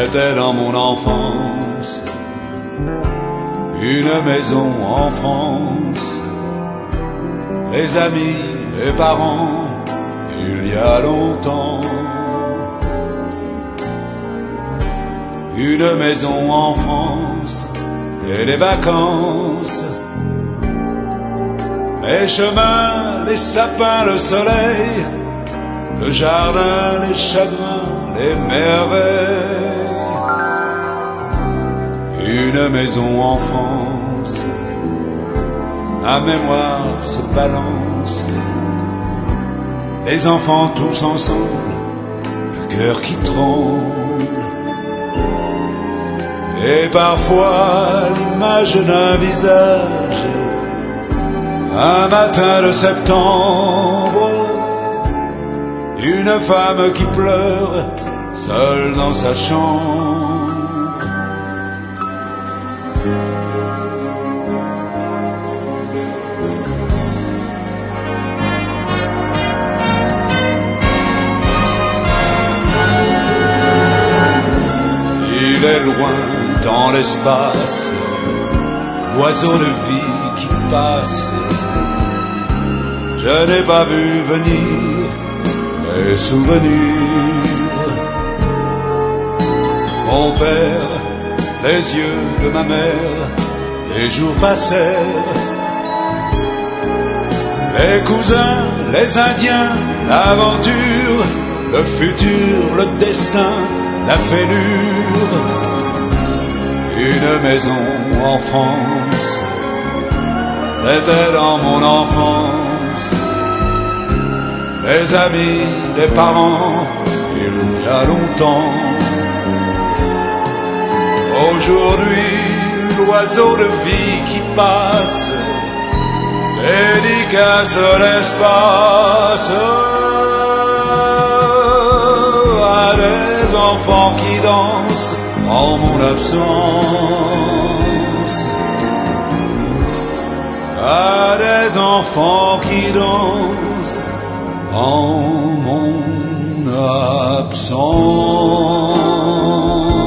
C'était dans mon enfance, une maison en France, les amis, les parents, il y a longtemps. Une maison en France et les vacances, les chemins, les sapins, le soleil, le jardin, les chagrins, les merveilles. Une maison en France, ma mémoire se balance, les enfants tous ensemble, le cœur qui tremble. Et parfois l'image d'un visage, un matin de septembre, une femme qui pleure, seule dans sa chambre. Il est loin dans l'espace, l'oiseau de vie qui passe. Je n'ai pas vu venir mes souvenirs. Mon père, les yeux de ma mère, les jours passèrent. Les cousins, les Indiens, l'aventure, le futur, le destin, la fêlure. Une maison en France, c'était dans mon enfance. Les amis, les parents, il y a longtemps. Aujourd'hui, l'oiseau de vie qui passe dédicace l'espace à des enfants qui dansent en mon absence, à des enfants qui dansent en mon absence.